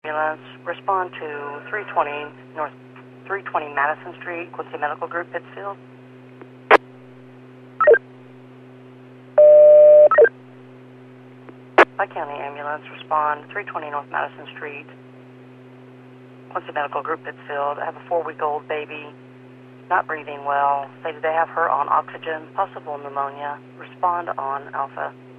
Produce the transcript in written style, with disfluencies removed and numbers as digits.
ambulance, respond to 320 North 320 Madison Street, Quincy Medical Group, Pittsfield. County ambulance, respond 320 North Madison Street, Quincy Medical Group, Pittsfield. I have a 4-week-old baby, not breathing well. Stated they have her on oxygen, possible pneumonia. Respond on Alpha.